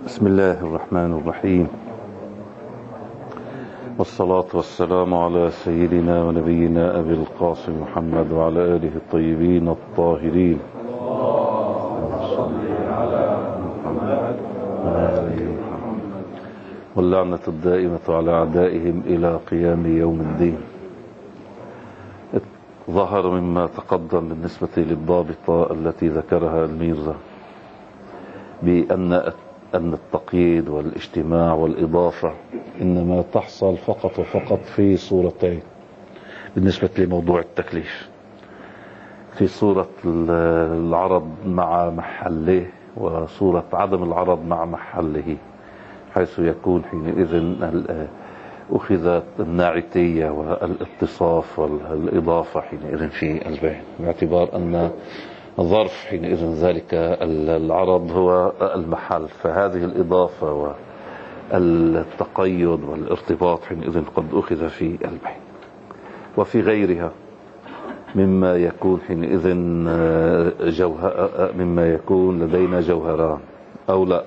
بسم الله الرحمن الرحيم، والصلاة والسلام على سيدنا ونبينا أبي القاسم محمد وعلى آله الطيبين الطاهرين. واللعنة الدائمة على أعدائهم إلى قيام يوم الدين. ظهر مما تقدم بالنسبة للضابطة التي ذكرها الميرزا بأن التقييد والاجتماع والإضافة إنما تحصل فقط وفقط في صورتين بالنسبة لموضوع التكليف: في صورة العرض مع محله، وصورة عدم العرض مع محله، حيث يكون حينئذ أخذت الناعتية والاتصاف والإضافة حينئذ في البين، باعتبار أن ظرف حينئذ ذلك العرض هو المحل، فهذه الإضافة والتقيد والارتباط حينئذ قد أخذ في البين. وفي غيرها مما يكون حينئذ مما يكون لدينا جوهران أو لا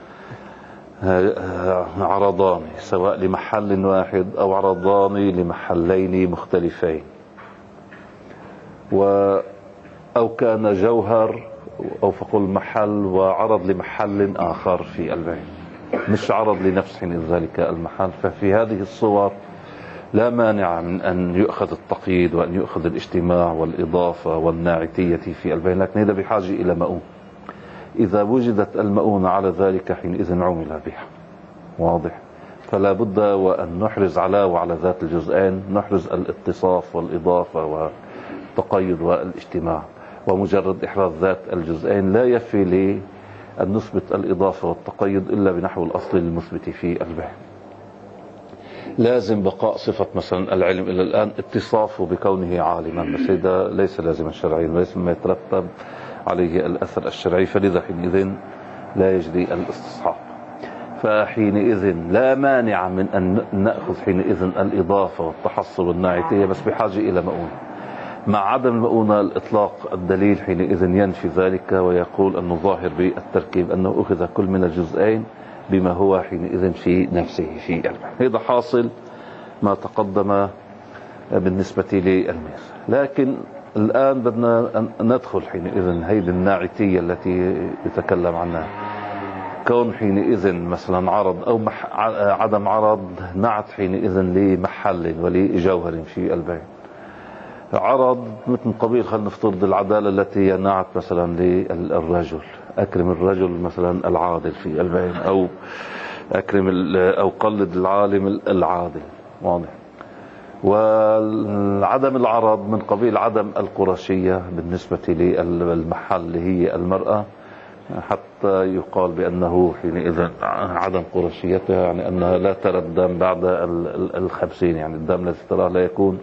عرضان، سواء لمحل واحد أو عرضان لمحلين مختلفين، أو كان جوهر أو فقل محل وعرض لمحل آخر في البين، مش عرض لنفس ذلك المحل. ففي هذه الصور لا مانع من أن يؤخذ التقييد وأن يؤخذ الاجتماع والإضافة والناعتية في البين، لكن هذا بحاجة إلى مؤون. إذا وجدت المؤونة على ذلك حينئذ عمل بها، واضح؟ فلا بد وأن نحرز على ذات الجزئين، نحرز الاتصاف والإضافة والتقيد والاجتماع. ومجرد إحراز ذات الجزئين لا يكفي لي أن نثبت الإضافة والتقيد إلا بنحو الأصل المثبت في البين. لازم بقاء صفة مثلا العلم إلى الآن اتصافه بكونه عالما، بس هذا ليس لازما شرعيا، ليس ما يترتب عليه الأثر الشرعي، فلذا حينئذ لا يجري الاستصحاب. فحينئذ لا مانع من أن نأخذ حينئذ الإضافة والتحصل والناعتية، بس بحاجة إلى مؤونة. مع عدم المؤونة الإطلاق الدليل حينئذ ينفي ذلك، ويقول أنه ظاهر بالتركيب أنه أخذ كل من الجزئين بما هو حينئذ في نفسه في البين. هذا حاصل ما تقدم بالنسبة للميز. لكن الآن بدنا ندخل حينئذ هيدي الناعتية التي يتكلم عنها، كون حينئذ مثلا عرض أو عدم عرض نعت حينئذ لمحل ولجوهر في البين. عرض مثل قبيل، خلينا نفترض العدالة التي نعت مثلا للرجل، أكرم الرجل مثلا العادل في البين، أو أكرم أو قلد العالم العادل، واضح؟ وعدم العرض من قبيل عدم القرشية بالنسبة للمحل اللي هي المرأة، حتى يقال بأنه حينئذ عدم قرشيتها يعني أنها لا ترى الدم بعد 50، يعني الدم الذي تراه لا يكون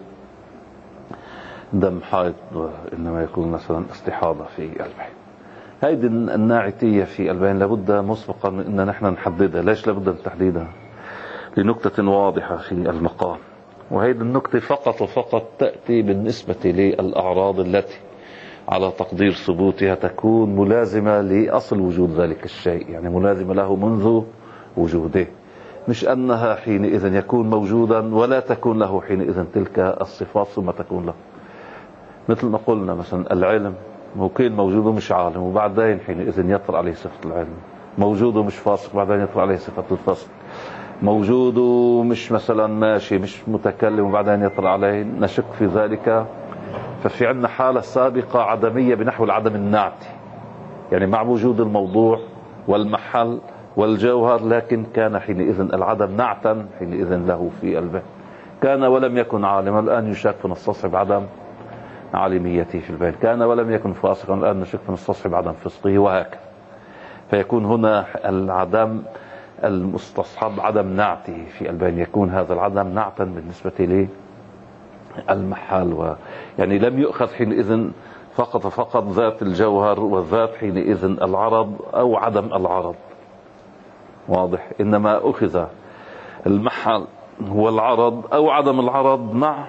دم حائض، إنما يكون مثلا استحاضة في البين. هيدي الناعتية في البين لابد مسبقا من أن نحن نحددها. ليش لابد من تحديدها؟ لنكتة واضحة في المقام، وهيدي النكتة فقط وفقط تأتي بالنسبة للأعراض التي على تقدير ثبوتها تكون ملازمة لأصل وجود ذلك الشيء، يعني ملازمة له منذ وجوده، مش أنها حينئذ يكون موجودا ولا تكون له حينئذ تلك الصفات ثم تكون له. مثل ما قلنا مثلا العلم ممكن موجوده مش عالم وبعدين حينئذ يطرأ عليه صفة العلم، موجوده مش فاسق بعدين يطرأ عليه صفة الفسق، موجوده مش مثلا ماشي مش متكلم وبعدين يطرأ عليه نشك في ذلك. ففي عندنا حالة سابقة عدمية بنحو العدم النعتي، يعني مع وجود الموضوع والمحل والجوهر، لكن كان حينئذ العدم نعتا حينئذ له في البين. كان ولم يكن عالما، الآن يشك فنستصحب عدم عالميته في البين. كان ولم يكن فاسقا، الآن نشك فنستصحب عدم فسقه، وهكذا. فيكون هنا العدم المستصحب عدم نعته في البين، يكون هذا العدم نعتا بالنسبة للمحل، يعني لم يؤخذ حينئذ فقط ذات الجوهر وذات حينئذ العرض أو عدم العرض، واضح؟ إنما أخذ المحل والعرض أو عدم العرض مع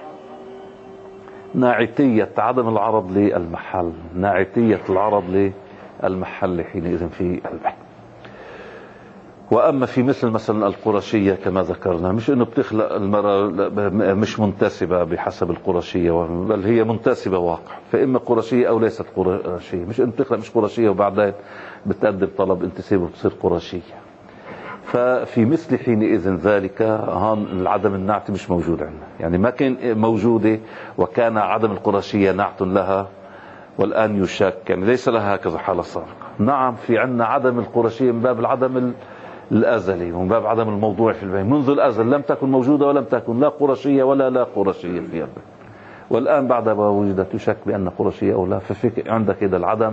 ناعتية عدم العرض للمحل، ناعتية العرض للمحل حينئذ في البين. وأما في مثلا القرشية كما ذكرنا، مش إنه بتخلق المرأة مش منتسبة بحسب القرشية، بل هي منتسبة واقع، فإما قرشية أو ليست قرشية. مش إنه بتخلق مش قرشية وبعدين بتقدم طلب انتساب وبتصير قرشية. ففي مثل حينئذ ذلك هون العدم النعت مش موجود عندنا، يعني ما كان موجودة وكان عدم القرشية نعت لها والآن يشك، يعني ليس لها هكذا حالة سابقة. نعم في عندنا عدم القرشية من باب العدم الأزلي ومن باب عدم الموضوع في البين، منذ الأزل لم تكن موجودة ولم تكن لا قرشية ولا لا قرشية في البين، والآن بعد ما وجدت يشك بأن قرشية أو لا، ففي عندك هذا العدم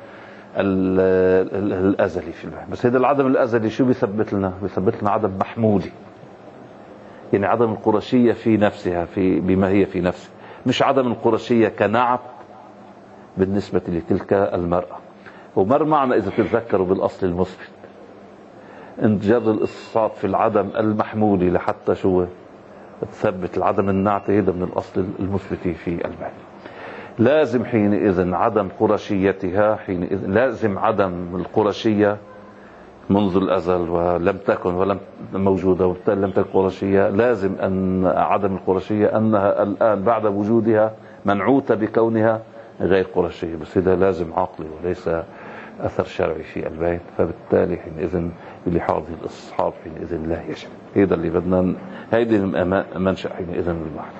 الأزلي في البين. بس هذا العدم الأزلي شو بيثبت لنا؟ بيثبت لنا عدم محمولي، يعني عدم القرشية في نفسها، بما هي في نفسها، مش عدم القرشية كنعت بالنسبة لتلك المرأة. ومر معنا إذا تتذكروا بالأصل المثبت ان جر الإصصاد في العدم المحمولي لحتى شو تثبت العدم النعت، هذا من الأصل المثبت في البين. لازم حينئذ عدم قرشيتها، حينئذ لازم عدم القرشية منذ الأزل ولم تكن ولم موجودة وبالتالي لم تكن قرشية. لازم أن عدم القرشية أنها الآن بعد وجودها منعوتة بكونها غير قرشية، بس هذا لازم عقلي وليس أثر شرعي في البين. فبالتالي حينئذ بلحاظ الاستصحاب حينئذ لا يجب. هذا اللي بدنا، هيدي منشأ حينئذ للمعنى.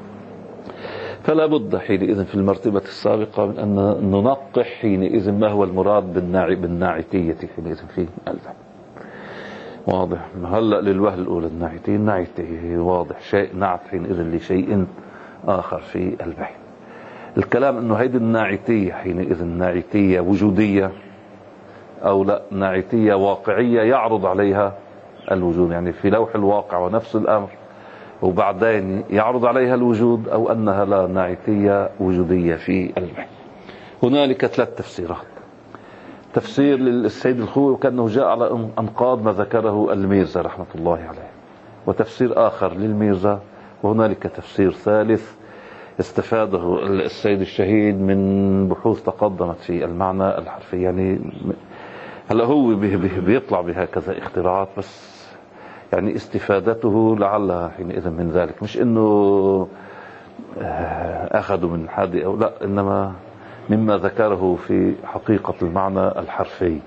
فلا بد حينئذ في المرتبة السابقة من أن ننقح حينئذ ما هو المراد بالناعتية حينئذ في البين. واضح؟ هلأ للوهلة الأولى الناعتية واضح، شيء نعت حينئذ لشيء آخر في البين. الكلام أنه هيدي الناعتية حينئذ ناعتية وجودية أو لا ناعتية واقعية يعرض عليها الوجود، يعني في لوح الواقع ونفس الأمر وبعدين يعرض عليها الوجود، أو أنها لا ناعتية وجودية في البين. هنالك 3 تفسيرات. تفسير للسيد الخوئي وكأنه جاء على أنقاض ما ذكره الميرزا رحمة الله عليه، وتفسير آخر للميرزا، وهنالك تفسير ثالث استفاده السيد الشهيد من بحوث تقدمت في المعنى الحرفي. يعني هلا هو بيطلع بهكذا اختراعات، بس يعني استفادته لعلها حينئذ من ذلك، مش انه اخذوا من حد او لا، انما مما ذكره في حقيقة المعنى الحرفي.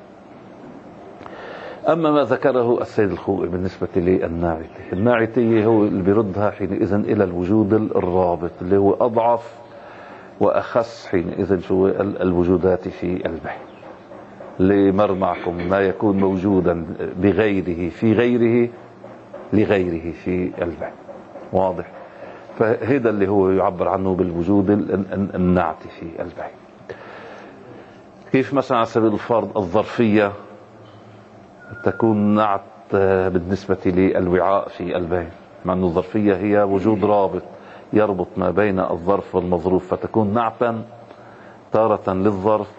اما ما ذكره السيد الخوئي بالنسبة للناعتية، الناعتية هو اللي بيردها حينئذ الى الوجود الرابط اللي هو اضعف واخص حينئذ شو الوجودات في البين، اللي مر معكم ما يكون موجودا بغيره في غيره لغيره في البين. واضح؟ فهذا اللي هو يعبر عنه بالوجود النعتي في البين. كيف مثلا على سبيل الفرض الظرفية تكون نعت بالنسبة للوعاء في البين، مع أن الظرفية هي وجود رابط يربط ما بين الظرف والمظروف، فتكون نعتا تارة للظرف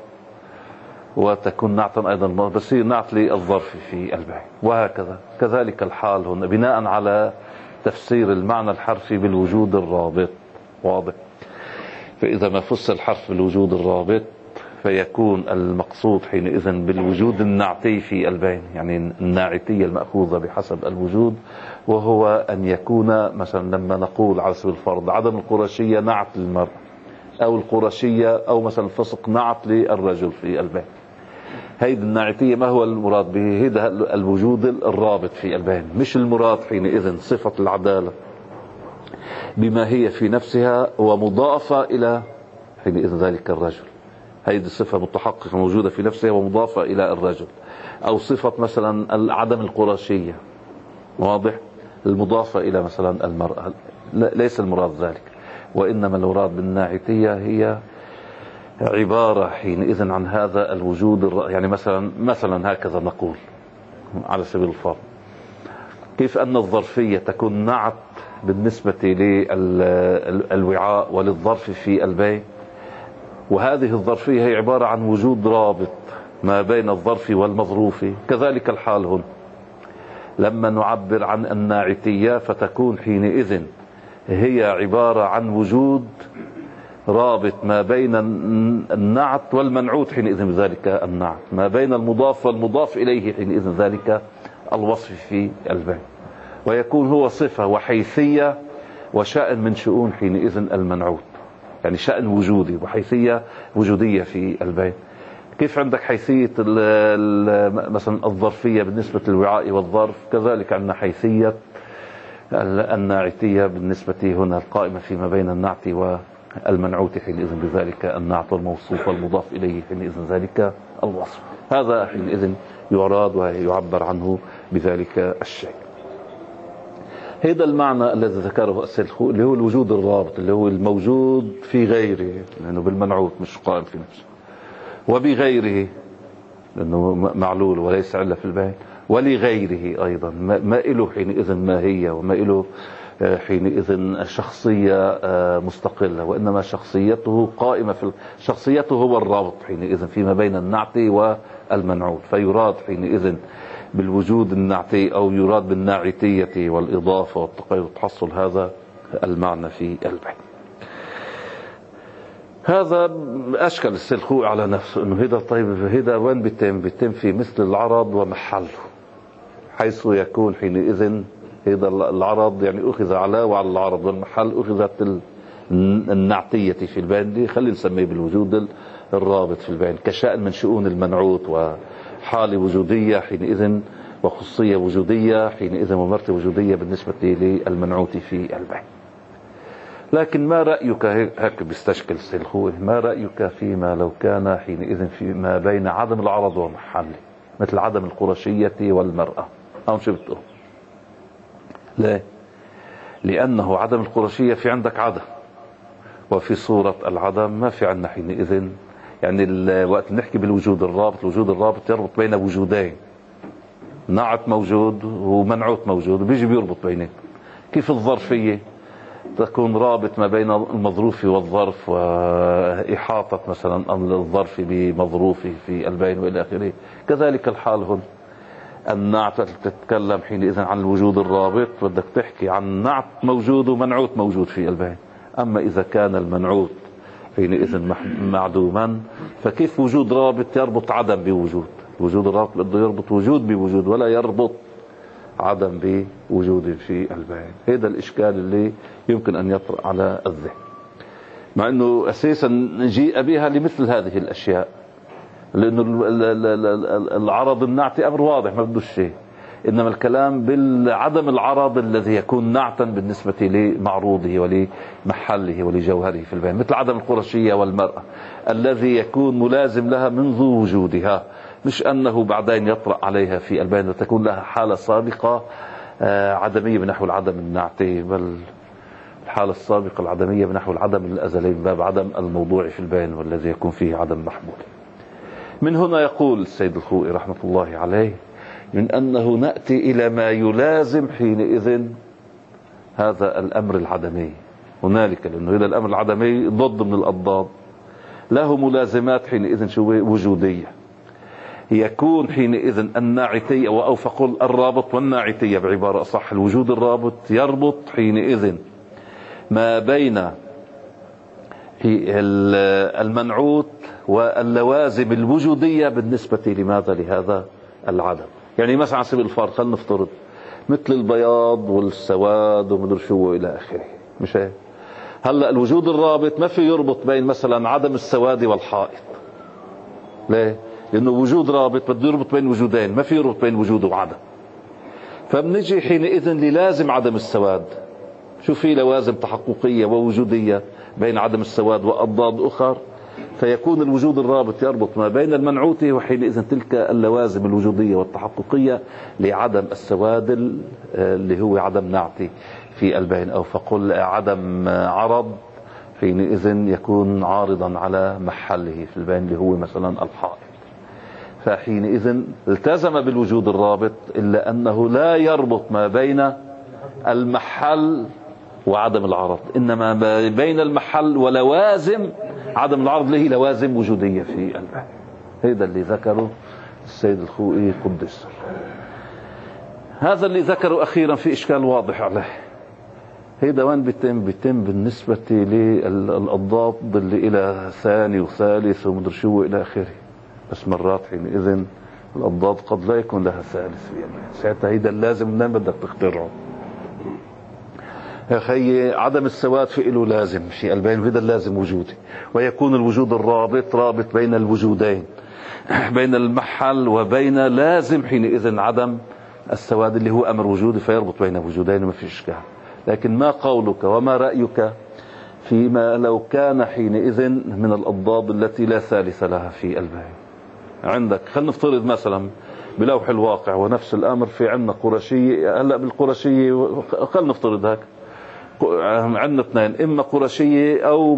وتكون نعتا أيضا، بس هي نعت للظرف في البين. وهكذا كذلك الحال هنا بناء على تفسير المعنى الحرفي بالوجود الرابط. واضح؟ فإذا ما فسر الحرف بالوجود الرابط فيكون المقصود حينئذ بالوجود النعتي في البين، يعني الناعتية المأخوذة بحسب الوجود، وهو أن يكون مثلا لما نقول على سبيل الفرض عدم القرشية نعت للمرأة، أو القرشية أو مثلا الفسق نعت للرجل في البين. هيدي الناعتية ما هو المراد به؟ هذا الوجود الرابط في البين، مش المراد حينئذ صفة العدالة بما هي في نفسها ومضافة إلى حينئذ ذلك الرجل. هيدي الصفة متحققة موجودة في نفسها ومضافة إلى الرجل، أو صفة مثلا عدم القرشية، واضح، المضافة إلى مثلا المرأة. ليس المراد ذلك، وإنما المراد بالناعتية هي عبارة حينئذ عن هذا الوجود. يعني مثلا هكذا نقول على سبيل الفرض، كيف أن الظرفية تكون نعت بالنسبة للوعاء وللظرف في البين، وهذه الظرفية هي عبارة عن وجود رابط ما بين الظرف والمظروف. كذلك الحال هنا لما نعبر عن الناعتية فتكون حينئذ هي عبارة عن وجود رابط ما بين النعت والمنعوت حينئذ ذلك النعت، ما بين المضاف والمضاف إليه حينئذ ذلك الوصف في البين، ويكون هو صفة وحيثية وشأن من شؤون حينئذ المنعوت، يعني شأن وجودي وحيثية وجودية في البين. كيف عندك حيثية مثلا الظرفية بالنسبة للوعاء والظرف، كذلك عندنا حيثية الناعتية بالنسبة هنا القائمة فيما بين النعت والمنعوت حينئذ بذلك النعت، والموصوف والمضاف إليه حينئذ ذلك الوصف. هذا حينئذ يراد ويعبر عنه بذلك الشيء. هذا المعنى الذي ذكره السيد الخوئي اللي هو الوجود الرابط، اللي هو الموجود في غيره، لأنه بالمنعوت مش قائم في نفسه، وبغيره لأنه معلول وليس علة في البين، ولغيره أيضا ما له حينئذ ماهية وما له حينئذ شخصية مستقلة، وإنما شخصيته قائمة شخصيته هو الرابط حينئذ فيما بين النعت والمنعوت. فيراد حينئذ بالوجود النعتي أو يراد بالناعتية والإضافة والتقيد تحصل هذا المعنى في البين. هذا أشكل السيد الخوئي على نفسه أنه هذا طيب هذا وين بيتم في مثل العرض ومحله، حيث يكون حينئذ هذا العرض يعني أخذ على وعلى العرض، والمحل أخذت النعتية في البين، دي خلينا نسميه بالوجود الرابط في البين، كشأن من شؤون المنعوت وحالة وجودية حينئذ وخصية وجودية حينئذ ومرتبة وجودية بالنسبة للمنعوت في البين. لكن ما رأيك، هيك بيستشكل السيد الخوئي، ما رأيك فيما لو كان حينئذ فيما بين عدم العرض ومحله، مثل عدم القرشية والمرأة؟ أو شو بتقول؟ لا، لأنه عدم القرشية في عندك عدم، وفي صورة العدم ما في عندنا حينئذ، يعني وقت نحكي بالوجود الرابط، الوجود الرابط يربط بين وجودين، نعت موجود ومنعوت موجود، بيجي بيربط بينهم. كيف الظرفية تكون رابط ما بين المظروف والظرف، وإحاطة مثلا الظرف بمظروفه في البين وإلى آخره، كذلك الحال هنا. النعت تتكلم حينئذ عن الوجود الرابط، بدك تحكي عن نعت موجود ومنعوت موجود في البين. أما إذا كان المنعوت حينئذ معدوما، فكيف وجود رابط يربط عدم بوجود؟ وجود الرابط بده يربط وجود بوجود، ولا يربط عدم بوجود في البين. هذا الإشكال اللي يمكن أن يطرأ على الذهن، مع أنه أساسا جيء بها لمثل هذه الأشياء، لأنه العرض النعتي أمر واضح ما بدوش شيء، إنما الكلام بالعدم العرض الذي يكون نعتا بالنسبة لمعروضه ولمحله ولجوهره في البين، مثل عدم القرشية والمرأة الذي يكون ملازم لها منذ وجودها، مش أنه بعدين يطرأ عليها في البين وتكون لها حالة سابقة عدمية بنحو العدم النعتي، بل الحالة السابقة العدمية بنحو العدم الأزلي من باب عدم الموضوع في البين والذي يكون فيه عدم محمول. من هنا يقول السيد الخوئي رحمة الله عليه من أنه نأتي إلى ما يلازم حينئذ هذا الأمر العدمي هنالك، لأنه هذا الأمر العدمي ضد من الأضداد، له ملازمات حينئذ شو وجودية. يكون حينئذ الناعتية أو فقل الرابط والناعتية بعبارة أصح، الوجود الرابط يربط حينئذ ما بين المنعوت واللوازم الوجودية بالنسبة لماذا لهذا العدم. يعني مثلا على سبيل الفرض خلينا نفترض مثل البياض والسواد ومدري شو إلى آخره، مش هيك؟ هلا الوجود الرابط ما في يربط بين مثلا عدم السواد والحائط، ليه؟ لأنه وجود رابط بده يربط بين وجودين، ما في يربط بين وجود وعدم. فبنجي حينئذ للازم عدم السواد، شو في لوازم تحققية ووجودية بين عدم السواد وأضداد أخر، فيكون الوجود الرابط يربط ما بين المنعوت وحينئذ تلك اللوازم الوجودية والتحققية لعدم السواد اللي هو عدم نعتي في البين، أو فقل عدم عرض حينئذ يكون عارضا على محله في البين اللي هو مثلا الحائط. فحينئذ التزم بالوجود الرابط، إلا أنه لا يربط ما بين المحل وعدم العرض، إنما ما بين المحل ولوازم عدم العرض اللي هي لوازم وجودية في البين. هذا اللي ذكره السيد الخوئي قدس. هذا اللي ذكره أخيرا في إشكال واضح عليه. هذا وين بيتم بالنسبة للأضداد اللي إلى ثاني وثالث ومدري شو إلى آخره، بس مرات حينئذ الأضداد قد لا يكون لها ثالث في البين. ساعتها هيدا اللازم منين بدك تخترعه؟ يا أخي عدم السواد في له لازم في البين، وهذا اللازم وجودي، ويكون الوجود الرابط رابط بين الوجودين، بين المحل وبين لازم حينئذ عدم السواد اللي هو أمر وجودي، فيربط بين وجودين وما في إشكال. لكن ما قولك وما رأيك فيما لو كان حينئذ من الأضداد التي لا ثالث لها في البين؟ عندك خلينا نفترض مثلا بلوح الواقع ونفس الأمر في عندنا قرشية. هلا بالقرشية خلينا نفترض هيك، عندنا اثنين، إما قرشية أو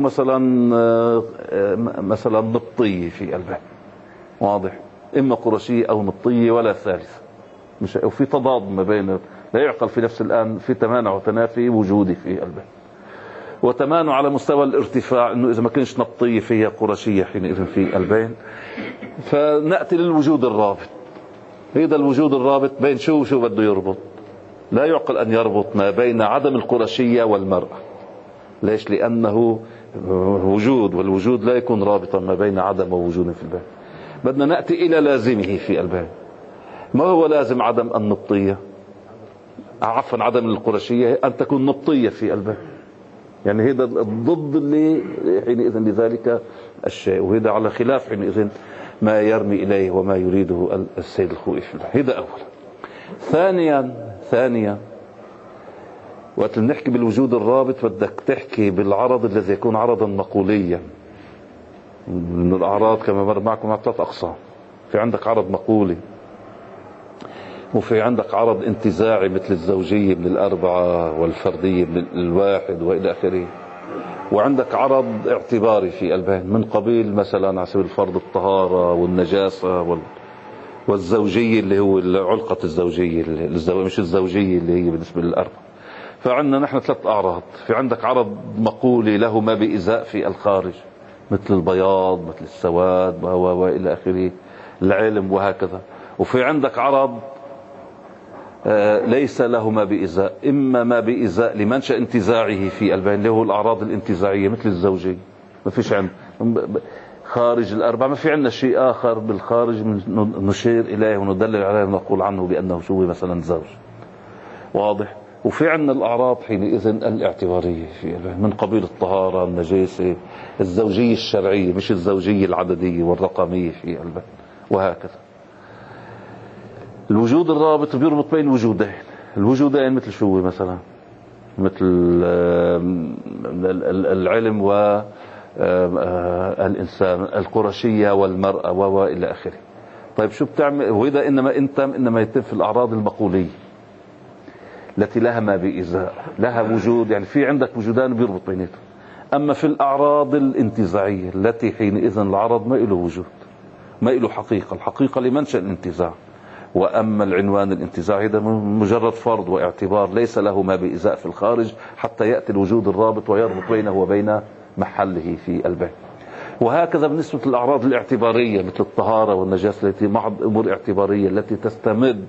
مثلا نبطية في البين، واضح؟ إما قرشية أو نبطية ولا ثالث، مش وفي تضاد ما بين، لا يعقل في نفس الآن، في تمانع وتنافي وجودي في البين، وتمانع على مستوى الارتفاع، انه اذا ما كانش نبطية فيها قرشية حينئذ في البين. فنأتي للوجود الرابط. هذا الوجود الرابط بين شو بده يربط؟ لا يعقل ان يربط ما بين عدم القرشية والمرأة. ليش؟ لانه وجود، والوجود لا يكون رابطا ما بين عدم ووجود في البين. بدنا نأتي الى لازمه في البين. ما هو لازم عدم النبطية؟ عفوا عدم القرشية، ان تكون نبطية في البين. يعني هذا الضد اللي حينئذ لذلك الشيء، وهذا على خلاف حينئذ ما يرمي إليه وما يريده السيد الخوئي في البحث. هذا أولا. ثانيا وقت نحكي بالوجود الرابط بدك تحكي بالعرض الذي يكون عرضا مقوليا. من الأعراض كما مر معكم 3 أقسام. في عندك عرض مقولي، وفي عندك عرض انتزاعي مثل الزوجية من 4 والفردية من 1 وإلى آخره، وعندك عرض اعتباري في البين من قبيل مثلا على سبيل الفرض الطهارة والنجاسة والزوجية اللي هو علقة الزوجية، مش الزوجية اللي هي بالنسبة للأربعة. فعندنا نحن 3 أعراض. في عندك عرض مقولي له ما بإزاء في الخارج مثل البياض مثل السواد وإلى آخره، العلم وهكذا. وفي عندك عرض ليس له ما بإزاء، إما ما بإزاء لمنشأ انتزاعه في البين اللي هو الأعراض الانتزاعية مثل الزوجية. ما فيش عند خارج 4، ما في عندنا شيء آخر بالخارج نشير إليه وندلل عليه ونقول عنه بأنه شو مثلا زوج، واضح؟ وفي عندنا الأعراض حينئذ الاعتبارية في البين من قبيل الطهارة، النجاسة، الزوجية الشرعية مش الزوجية العددية والرقمية في البين، وهكذا. الوجود الرابط بيربط بين الوجودين مثل شو مثلا؟ مثل العلم والإنسان، القرشية والمرأة وإلى آخره. طيب شو بتعمل؟ وإذا إنما يتم في الأعراض المقولية التي لها ما بإزاء، لها وجود، يعني في عندك وجودان بيربط بيناتهم. أما في الأعراض الانتزاعية التي حينئذ العرض ما له وجود، ما له حقيقة، الحقيقة لمنشأ الانتزاع. وأما العنوان الانتزاعي ده مجرد فرض واعتبار ليس له ما بإزاء في الخارج حتى يأتي الوجود الرابط ويربط بينه وبين محله في البين. وهكذا بالنسبة للأعراض الاعتبارية مثل الطهارة والنجاسة التي محض أمور اعتبارية التي تستمد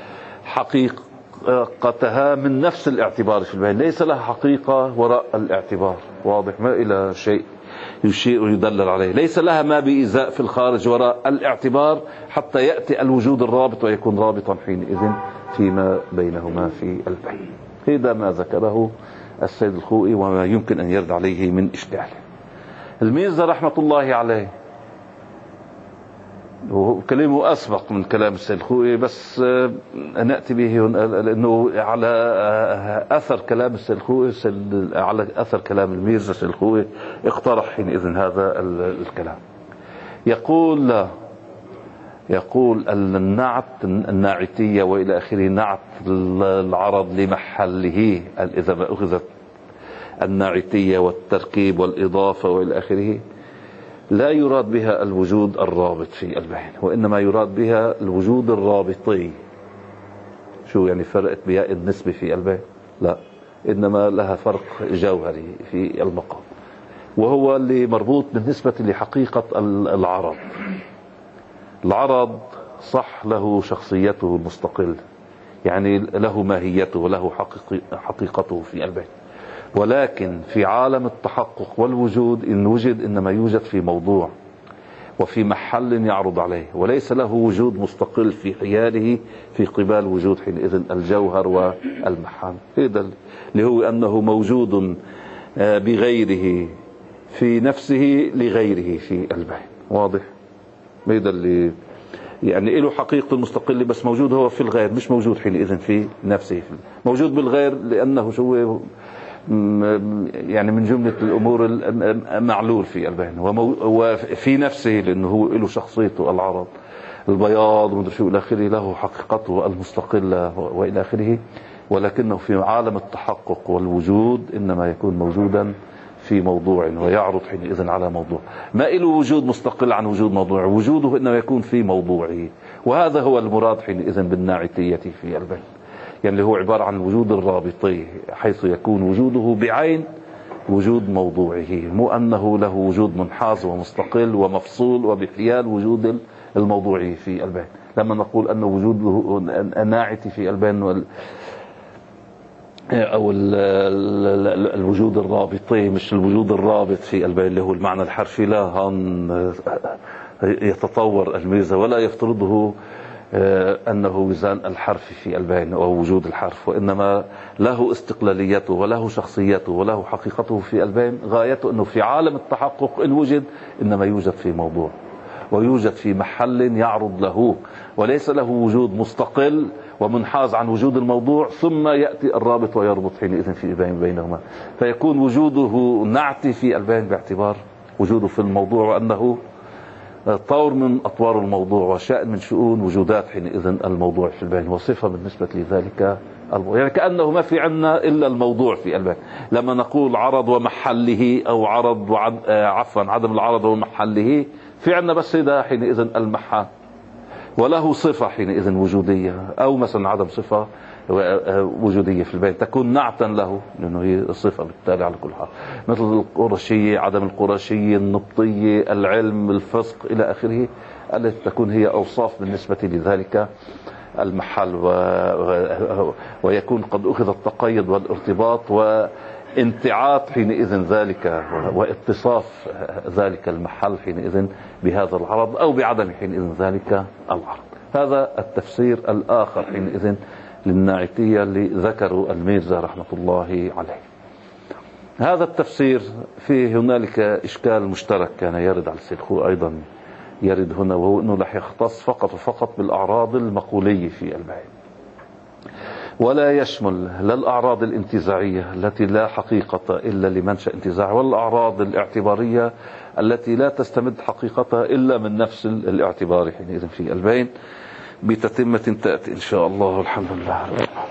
حقيقتها من نفس الاعتبار في البين، ليس لها حقيقة وراء الاعتبار، واضح؟ ما إلى شيء يشير ويدلل عليه، ليس لها ما بإزاء في الخارج وراء الاعتبار حتى يأتي الوجود الرابط ويكون رابطا حينئذ فيما بينهما في البين. هذا ما ذكره السيد الخوئي وما يمكن أن يرد عليه من إشكال. الميرزا رحمة الله عليه وكلمه أسبق من كلام السيد الخوئي، بس نأتي به لأنه على أثر كلام السيد الخوئي، على أثر كلام الميرزا السيد الخوئي اقترح حينئذ هذا الكلام. يقول النعت الناعتية وإلى آخره، نعت العرض لمحله إذا ما أخذت الناعتية والتركيب والإضافة وإلى آخره، لا يراد بها الوجود الرابط في البين، وإنما يراد بها الوجود الرابطي. شو يعني فرقت بها النسبة في البين؟ لا، إنما لها فرق جوهري في المقام، وهو اللي مربوط بالنسبة لحقيقة العرض. العرض صح له شخصيته المستقلة، يعني له ماهيته وله حقيقته في البين، ولكن في عالم التحقق والوجود إن وجد إنما يوجد في موضوع، وفي محل يعرض عليه، وليس له وجود مستقل في حياله في قبال وجود حينئذ الجوهر والمحل. هذا اللي هو أنه موجود بغيره في نفسه لغيره في البين. واضح؟ هذا اللي يعني له حقيقة مستقلة، بس موجود هو في الغير، مش موجود حينئذ في نفسه. موجود بالغير لأنه شو يعني من جملة الأمور المعلول في البين، وفي نفسه لأنه هو له شخصيته، العرض، البياض ومدري شو إلى آخره، له حقيقته المستقلة وإلى آخره. ولكنه في عالم التحقق والوجود إنما يكون موجودا في موضوع، ويعرض حينئذ على موضوع. ما له وجود مستقل عن وجود موضوع، وجوده إنما يكون في موضوعه. وهذا هو المراد حينئذ بالناعتية في البين، يعني اللي هو عبارة عن وجود الرابطي، حيث يكون وجوده بعين وجود موضوعه، مو أنه له وجود منحاز ومستقل ومفصول وبحيال وجود الموضوعي في البين. لما نقول أن وجوده الناعتي في البين أو الوجود الرابطي، مش الوجود الرابط في البين اللي هو المعنى الحرفي، لا هون يتطور الميزة ولا يفترضه أنه وزان الحرف في البين أو وجود الحرف، وإنما له استقلاليته وله شخصيته وله حقيقته في البين. غايته أنه في عالم التحقق إن وجد إنما يوجد في موضوع، ويوجد في محل يعرض له، وليس له وجود مستقل ومنحاز عن وجود الموضوع ثم يأتي الرابط ويربط حينئذ في بينهما. فيكون وجوده نعتي في البين باعتبار وجوده في الموضوع، وأنه طور من أطوار الموضوع وشأن من شؤون وجودات حينئذ الموضوع في البين، وصفة بالنسبة لذلك الموضوع. يعني كأنه ما في عنا إلا الموضوع في البين. لما نقول عرض ومحله أو عرض عفوا عدم العرض ومحله، في عنا بس هذا حينئذ المحل، وله صفة حينئذ وجودية، أو مثلا عدم صفة وجودية في البين تكون نعتا له، لأنه هي صفة بالتالي على كل حال، مثل القرشية، عدم القرشية، النبطية، العلم، الفسق إلى آخره، التي تكون هي أوصاف بالنسبة لذلك المحل، ويكون قد أخذ التقيد والارتباط وانتعاط حينئذ ذلك واتصاف ذلك المحل حينئذ بهذا العرض أو بعدم حينئذ ذلك العرض. هذا التفسير الآخر حينئذ للناعتية اللي ذكروا الميرزا رحمة الله عليه. هذا التفسير فيه هنالك إشكال مشترك كان يرد على السيد خو أيضا يرد هنا، وهو أنه رح يختص فقط وفقط بالأعراض المقولية في البين، ولا يشمل لا الأعراض الانتزاعية التي لا حقيقة إلا لمنشأ انتزاع، ولا الأعراض الاعتبارية التي لا تستمد حقيقتها إلا من نفس الاعتبار حينئذ في البين، بتتمة تأتي إن شاء الله. الحمد لله.